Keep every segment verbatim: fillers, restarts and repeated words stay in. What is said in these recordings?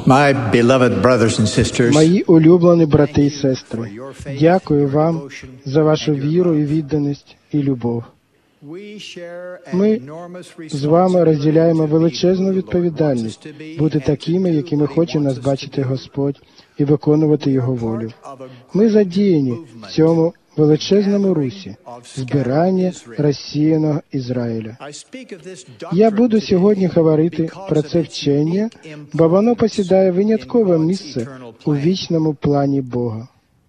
My beloved brothers and sisters, Мої улюблені брати і сестри, дякую вам за вашу віру і відданість і любов. Ми з вами розділяємо величезну відповідальність бути такими, якими хоче нас бачити Господь, і виконувати Його волю. Ми задіяні в цьому величезному русі збирання розсіяного Ізраїля. Я буду сьогодні говорити про це вчення, бо воно посідає виняткове місце у вічному плані Бога.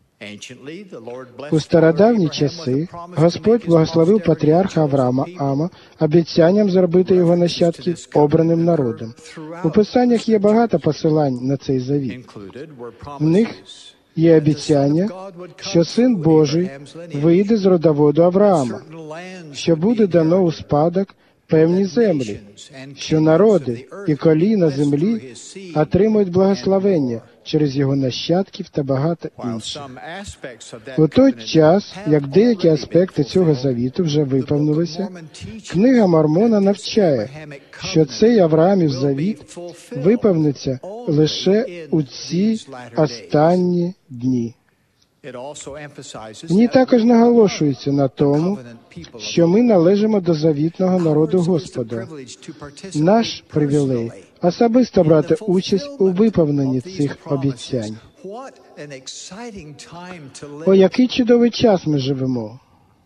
У стародавні часи Господь благословив патріарха Авраама Ама обіцянням зробити його нащадків обраним народом. У Писаннях є багато посилань на цей завіт. В них є обіцяння, що Син Божий вийде з родоводу Авраама, що буде дано у спадок певні землі, що народи і коліна землі отримують благословення через його нащадків та багато інших. У той час, як деякі аспекти цього завіту вже виповнилися, книга Мормона навчає, що цей Авраамів завіт виповниться лише у ці останні дні. В ній також наголошується на тому, що ми належимо до завітного народу Господа. Наш привілей – особисто брати участь у виповненні цих обіцянь. О, який чудовий час ми живемо!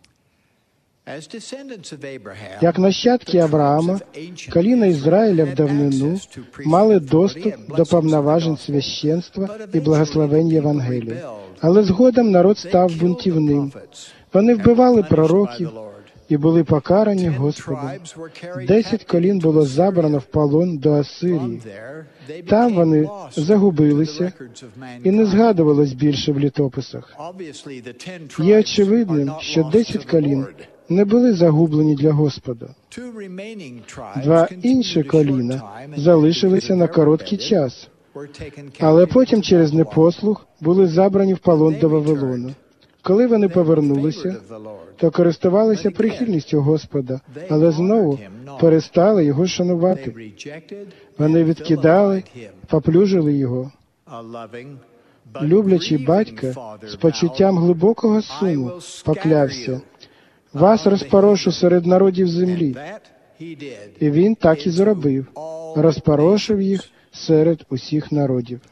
Як нащадки Авраама, коліна Ізраїля в давнину мали доступ до повноважень священства і благословень Євангелія. Але згодом народ став бунтівним. Вони вбивали пророків і були покарані Господом. Десять колін було забрано в полон до Асирії. Там вони загубилися і не згадувались більше в літописах. Є очевидним, що десять колін не були загублені для Господа. Два інші коліна залишилися на короткий час, але потім через непослух були забрані в полон до Вавилону. Коли вони повернулися, то користувалися прихильністю Господа, але знову перестали Його шанувати. Вони відкидали, поплюжили Його. Люблячий батько з почуттям глибокого суму поклявся: «Вас розпорошу серед народів землі». І він так і зробив. Розпорошив їх серед усіх народів.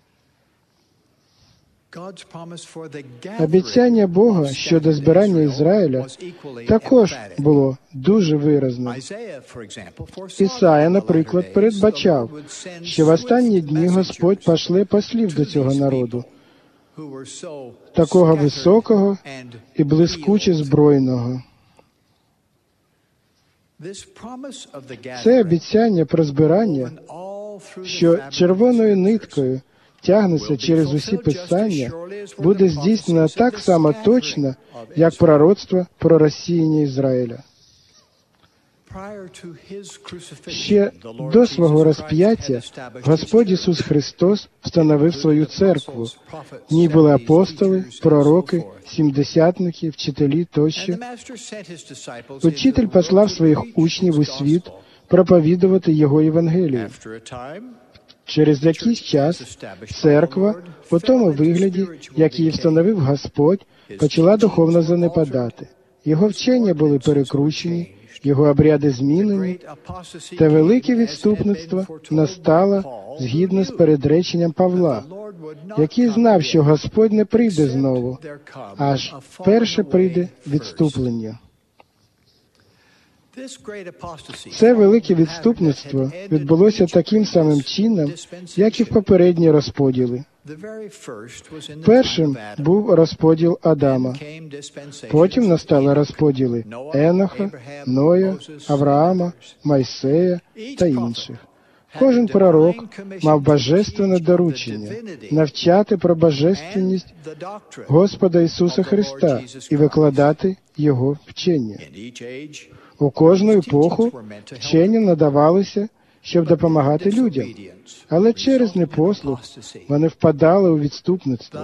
Обіцяння Бога щодо збирання Ізраїля також було дуже виразним. Ісая, наприклад, передбачав, що в останні дні Господь пошле послів до цього народу, такого високого і блискуче збройного. Це обіцяння про збирання, що червоною ниткою тягнеться через усі Писання, буде здійснено так само точно, як пророцтво про розсіяння Ізраїля. Ще до свого розп'яття Господь Ісус Христос встановив свою церкву. В ній були апостоли, пророки, сімдесятники, вчителі тощо. Учитель послав своїх учнів у світ проповідувати Його Євангелію. Через якийсь час церква, у тому вигляді, як її встановив Господь, почала духовно занепадати. Його вчення були перекручені, його обряди змінені, та велике відступництво настало згідно з передреченням Павла, який знав, що Господь не прийде знову, аж перше прийде відступлення. Це велике відступництво відбулося таким самим чином, як і в попередні розподіли. Першим був розподіл Адама. Потім настали розподіли Еноха, Ноя, Авраама, Мойсея та інших. Кожен пророк мав божественне доручення навчати про божественність Господа Ісуса Христа і викладати Його вчення. У кожну епоху вчення надавалися, щоб допомагати людям, але через непослух вони впадали у відступництво.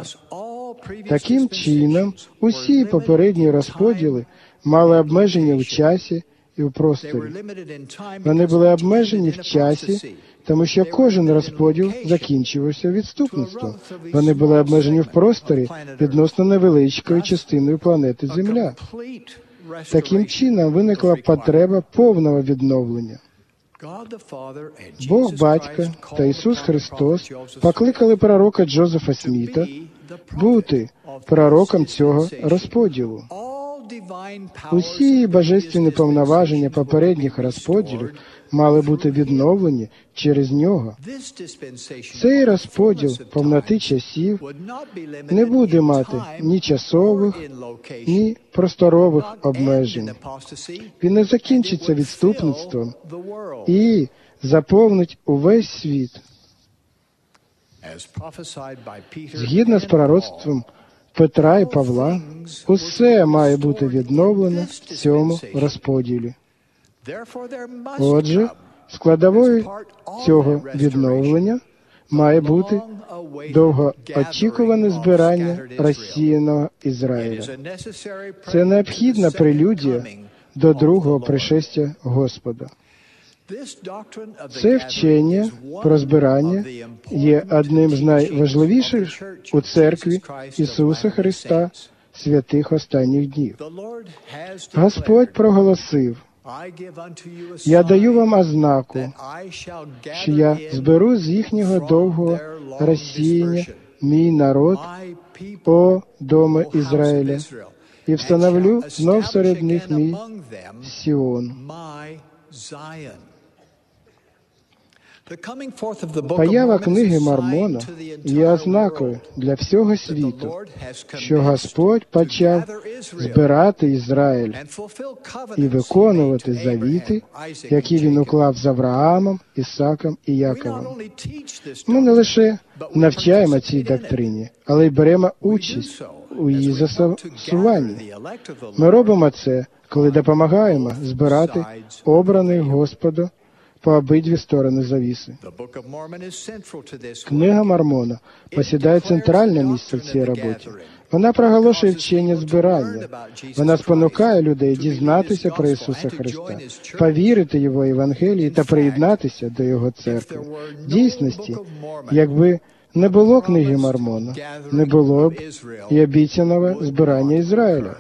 Таким чином, усі попередні розподіли мали обмеження в часі і в просторі. Вони були обмежені в часі, тому що кожен розподіл закінчувався відступництвом. Вони були обмежені в просторі відносно невеличкою частиною планети Земля. Таким чином виникла потреба повного відновлення. Бог Батько та Ісус Христос покликали пророка Джозефа Сміта бути пророком цього розподілу. Усі божественні повноваження попередніх розподілів мали бути відновлені через нього. Цей розподіл повноти часів не буде мати ні часових, ні просторових обмежень. Він не закінчиться відступництвом і заповнить увесь світ. Згідно з пророцтвом Петра і Павла, усе має бути відновлено в цьому розподілі. Отже, складовою цього відновлення має бути довгоочікуване збирання розсіяного Ізраїля. Це необхідна прелюдія до другого пришестя Господа. Це вчення про збирання є одним з найважливіших у церкві Ісуса Христа святих останніх днів. Господь проголосив: «Я даю вам ознаку, що я зберу з їхнього довгого розсіяння мій народ, о доме Ізраїля, і встановлю знов серед них мій Сіон». Поява книги Мормона є ознакою для всього світу, що Господь почав збирати Ізраїль і виконувати завіти, які Він уклав з Авраамом, Ісаком і Яковом. Ми не лише навчаємо цій доктрині, але й беремо участь у її застосуванні. Ми робимо це, коли допомагаємо збирати обраних Господу по обидві сторони завіси. Книга Мормона посідає центральне місце в цій роботі. Вона проголошує вчення збирання. Вона спонукає людей дізнатися про Ісуса Христа, повірити Його Євангелії та приєднатися до Його церкви. В дійсності, якби не було книги Мормона, не було б і обіцяного збирання Ізраїля.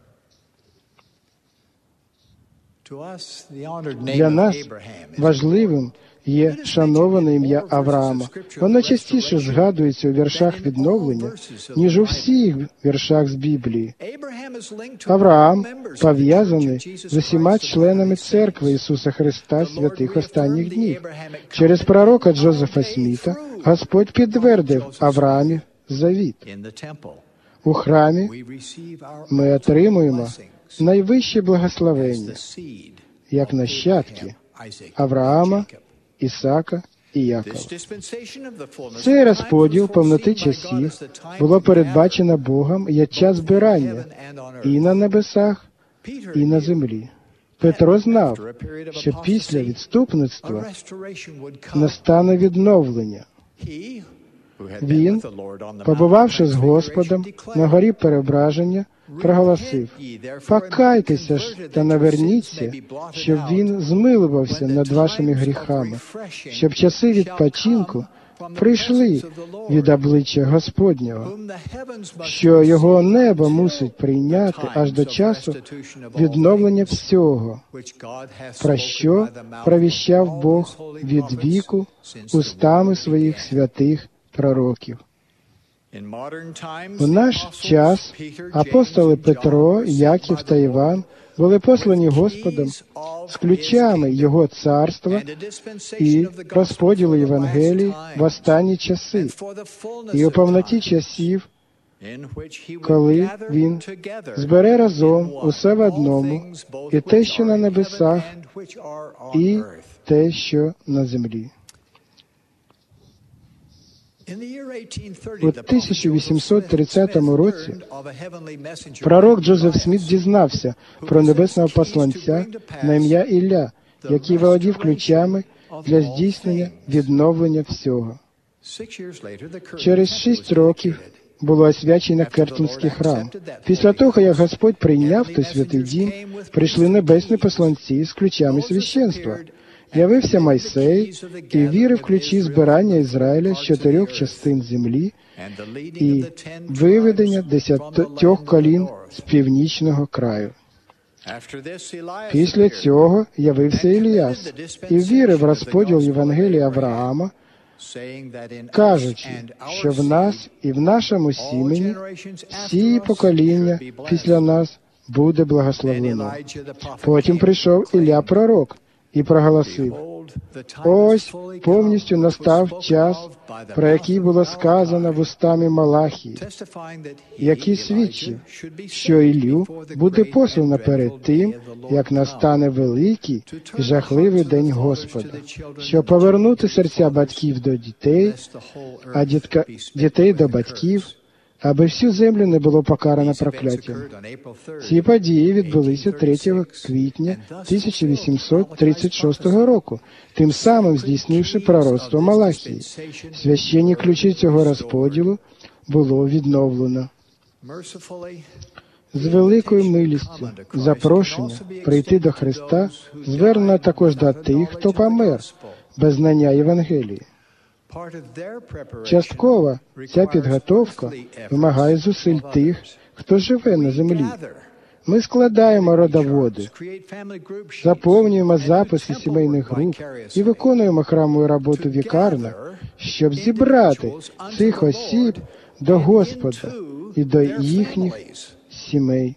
Для нас важливим є шановане ім'я Авраама. Воно частіше згадується у віршах відновлення, ніж у всіх віршах з Біблії. Авраам пов'язаний з усіма членами церкви Ісуса Христа святих останніх днів. Через пророка Джозефа Сміта Господь підтвердив Авраамів завіт. У храмі ми отримуємо найвище благословення, як нащадки Авраама, Ісака і Якова. Цей розподіл повноти часів було передбачено Богом як час збирання і на небесах, і на землі. Петро знав, що після відступництва настане відновлення. Він, побувавши з Господом на горі Переображення, проголосив: «Покайтеся ж та наверніться, щоб він змилувався над вашими гріхами, щоб часи відпочинку прийшли від обличчя Господнього, що його небо мусить прийняти аж до часу відновлення всього, про що провіщав Бог від віку устами своїх святих пророків». У наш час апостоли Петро, Яків та Іван були послані Господом з ключами Його царства і розподілу Євангелії в останні часи і у повноті часів, коли Він збере разом усе в одному, і те, що на небесах, і те, що на землі. У тисяча вісімсот тридцятому році пророк Джозеф Сміт дізнався про небесного посланця на ім'я Ілля, який володів ключами для здійснення відновлення всього. Через шість років було освячено Кертинський храм. Після того, як Господь прийняв той святий дім, прийшли небесні посланці з ключами священства. Явився Мойсей і вірив ключі збирання Ізраїля з чотирьох частин землі і виведення десятьох колін з північного краю. Після цього явився Іліяс і вірив в розподіл Євангелія Авраама, кажучи, що в нас і в нашому сімені всі покоління після нас буде благословлено. Потім прийшов Ілля пророк і проголосив: ось повністю настав час, про який було сказано вустами Малахії, який свідчив, що Іллю буде послано перед тим, як настане великий і жахливий день Господа, щоб повернути серця батьків до дітей, а дітка, дітей до батьків, аби всю землю не було покарано прокляттям. Ці події відбулися третього квітня тисяча вісімсот тридцять шостого року, тим самим здійснивши пророцтво Малахії. Священні ключі цього розподілу було відновлено. З великою милістю запрошення прийти до Христа звернено також до тих, хто помер без знання Євангелії. Частково ця підготовка вимагає зусиль тих, хто живе на землі. Ми складаємо родоводи, заповнюємо записи сімейних груп і виконуємо храмову роботу вікарно, щоб зібрати цих осіб до Господа і до їхніх сімей.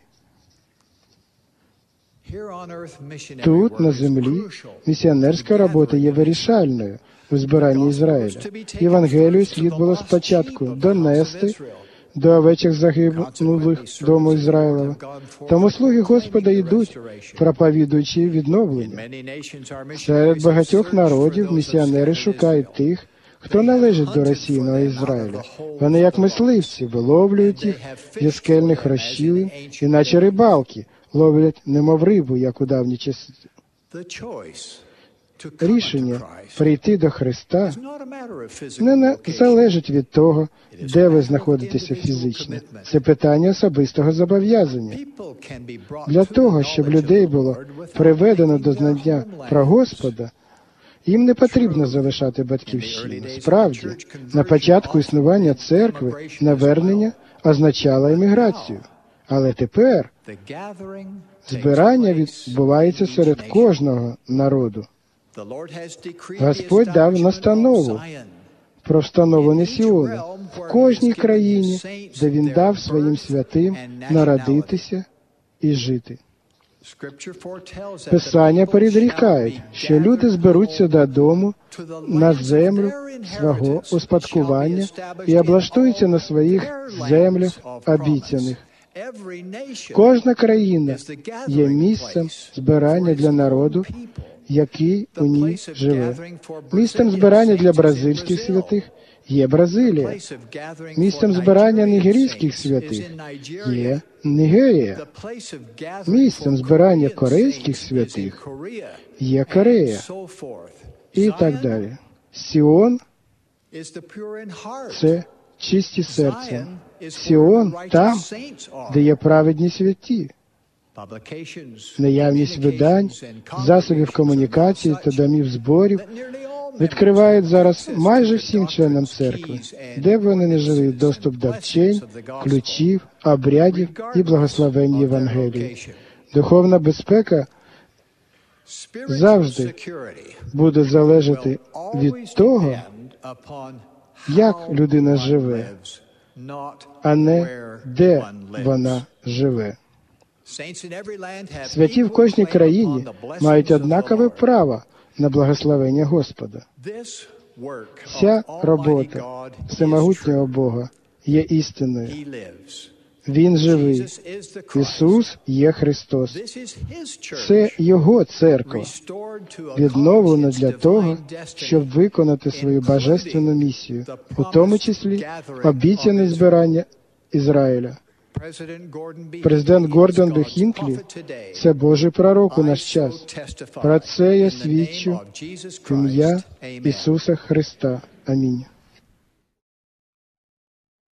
Тут, на землі, місіонерська робота є вирішальною у збиранні Ізраїля. Євангелію слід було спочатку донести до овечок загиблих дому Ізраїлова. Тому слуги Господа йдуть, проповідуючи відновлення. Серед багатьох народів місіонери шукають тих, хто належить до розсіяного Ізраїля. Вони, як мисливці, виловлюють їх зі скельних розщілин, і наче рибалки ловлять немов рибу, як у давні часи. Рішення прийти до Христа не залежить від того, де ви знаходитеся фізично. Це питання особистого зобов'язання. Для того, щоб людей було приведено до знання про Господа, їм не потрібно залишати батьківщину. Справді, на початку існування церкви навернення означало еміграцію. Але тепер збирання відбувається серед кожного народу. Господь дав настанову про встановлення Сіону в кожній країні, де Він дав своїм святим народитися і жити. Писання передрікають, що люди зберуться додому на землю свого успадкування і облаштуються на своїх землях обіцяних. Кожна країна є місцем збирання для народу, який у ній живе. Місцем збирання для бразильських святих є Бразилія. Місцем збирання нігерійських святих є Нігерія. Місцем збирання корейських святих є Корея. І так далі. Сіон – це чисті серцем. Сіон – там, де є праведні святі. Наявність видань, засобів комунікації та домів зборів відкривають зараз майже всім членам церкви, де б вони не жили, доступ до вчень, ключів, обрядів і благословень Євангелії. Духовна безпека завжди буде залежати від того, як людина живе, а не де вона живе. Святі в кожній країні мають однакове право на благословення Господа. Ця робота всемогутнього Бога є істинною. Він живий. Ісус є Христос. Це Його церква, відновлена для того, щоб виконати свою божественну місію, у тому числі обіцяне збирання Ізраїля. Президент Гордон Б. Хінклі – це Божий пророк у наш час. Про це я свідчу в ім'я Ісуса Христа. Амінь.